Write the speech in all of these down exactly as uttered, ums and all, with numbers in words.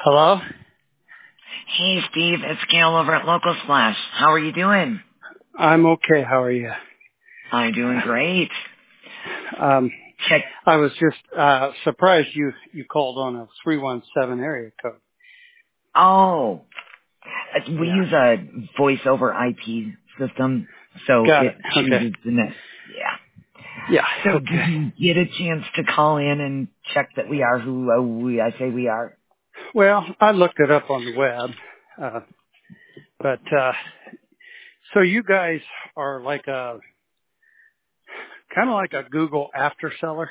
Hello? Hey, Steve, it's Gail over at Local Splash. How are you doing? I'm okay. How are you? I'm doing great. Um, Check. I was just uh, surprised you, you called on a three one seven area code. Oh, we Yeah. use a voice over I P system, so Got it it. Okay. chooses the next. Yeah. Yeah. So did Okay. you get a chance to call in and check that we are who uh, we I say we are? Well, I looked it up on the web, uh, but uh, so you guys are like a kind of like a Google after seller.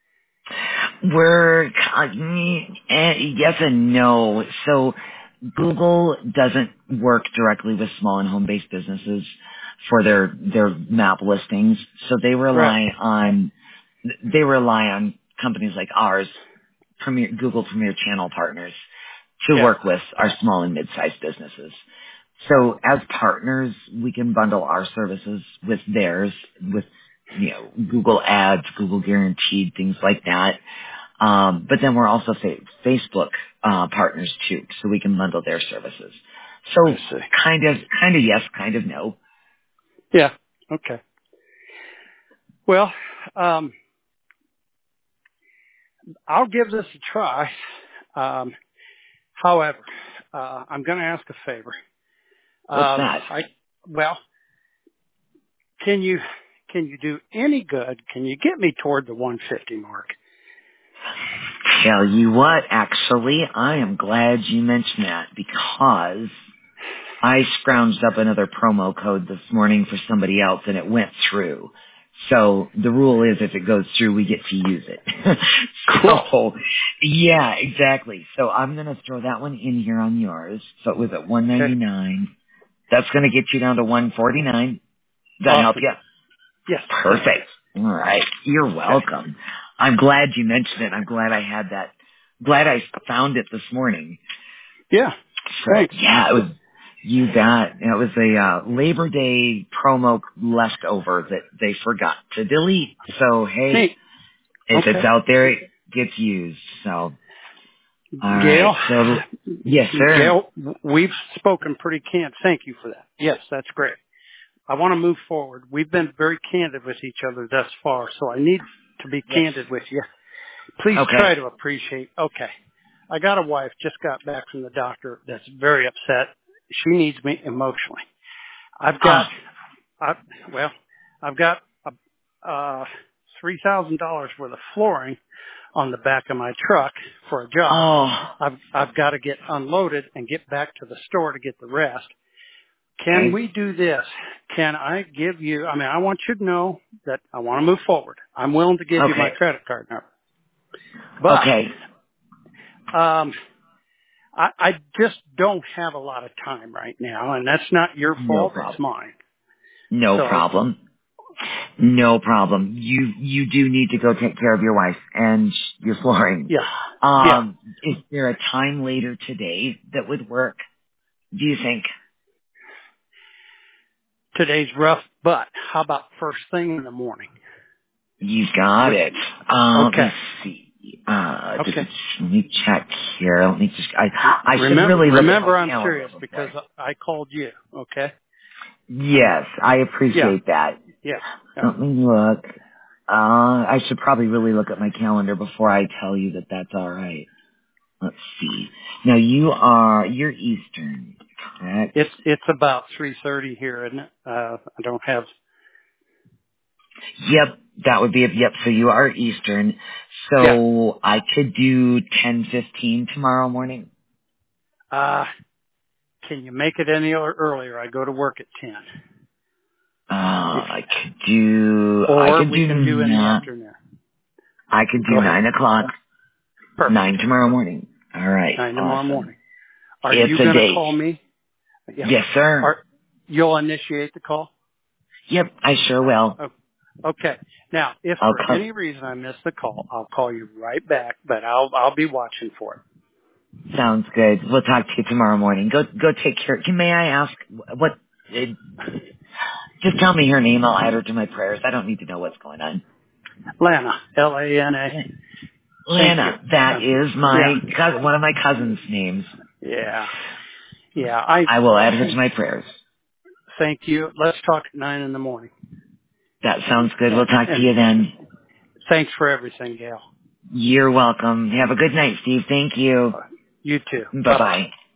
We're uh, eh, yes and no. So Google doesn't work directly with small and home-based businesses for their their map listings. So they Right. rely on they rely on companies like ours, Premier Google Premier Channel partners, to Yeah. work with our small and mid-sized businesses. So as partners, we can bundle our services with theirs, with you know Google Ads, Google Guaranteed, things like that. Um, but then we're also fa- Facebook uh, partners too, so we can bundle their services. I So see. kind of, kind of yes, kind of no. Yeah. Okay. Well, um, I'll give this a try. Um, however, uh, I'm going to ask a favor. What's Um, that? I well, can you can you do any good? Can you get me toward the one fifty mark? Tell you what, actually, I am glad you mentioned that because I scrounged up another promo code this morning for somebody else and it went through. So the rule is if it goes through, we get to use it. Cool. So yeah, exactly. So I'm going to throw that one in here on yours. So it was at Okay. one ninety-nine. That's going to get you down to one forty-nine. Does that help Awesome. you? Yes. Thank you. Perfect. All right. You're Okay. welcome. I'm glad you mentioned it. I'm glad I had that. Glad I found it this morning. Yeah. So Thanks. yeah, it was, you got, it was a uh, Labor Day promo leftover that they forgot to delete. So hey, Neat. if it's Okay. out there, it gets used. So, alright. Gail. So, yes sir. Gail, we've spoken pretty candid. Thank you for that. Yes, that's great. I want to move forward. We've been very candid with each other thus far, so I need to be Yes. candid with you. Please Okay. try to appreciate. Okay. I got a wife, just got back from the doctor that's very upset. She needs me emotionally. I've got, Ah, I, well, I've got a, uh, three thousand dollars worth of flooring on the back of my truck for a job. oh, I've, I've got to get unloaded and get back to the store to get the rest. Can okay. we do this? Can I give you, I mean, I want you to know that I want to move forward. I'm willing to give you my Okay. credit card number. But, Okay. um, I, I just don't have a lot of time right now, and that's not your No fault. It's problem. mine. No So, problem. No problem. You you do need to go take care of your wife and your flooring. yeah, yeah. Um, is there a time later today that would work? Do you think? Today's rough, but how about first thing in the morning? You got Which, it. Uh, let okay, me see. Uh, just, okay. let me check here. Let me just. I I should Remember, really look at my remember I'm calendar serious because before. I called you, okay? Yes, I Yeah, appreciate that. yeah, yeah. Let me look. Uh, I should probably really look at my calendar before I tell you that that's all right. Let's see. Now you are, you're Eastern, correct? It's, it's about three thirty here, isn't it? Uh, I don't have, Yep, that would be, yep, so you are Eastern. yeah. So I could do ten fifteen tomorrow morning. Uh, can you make it any ear- earlier? I go to work at ten. Uh, If, I could do, I or could we do, can do in the nine, afternoon. I could do Go ahead. nine o'clock, Perfect. nine tomorrow morning. All right, Nine tomorrow awesome. morning. Are It's you a going to date. call me? Yeah. Yes, sir. Are, you'll initiate the call? Yep, I sure will. Oh, okay. Now, if I'll for come. any reason I miss the call, I'll call you right back, but I'll, I'll be watching for it. Sounds good. We'll talk to you tomorrow morning. Go, go take care. May I ask what? Uh, just tell me her name. I'll add her to my prayers. I don't need to know what's going on. Lana, L A N A. Lana, that Uh, is my yeah. cousin, one of my cousin's names. Yeah. Yeah. I, I will add her to my prayers. thank you. Let's talk at nine in the morning. That sounds good. We'll And, talk to and you then. thanks for everything, Gail. You're welcome. Have a good night, Steve. Thank you. You too. Bye bye. Bye-bye.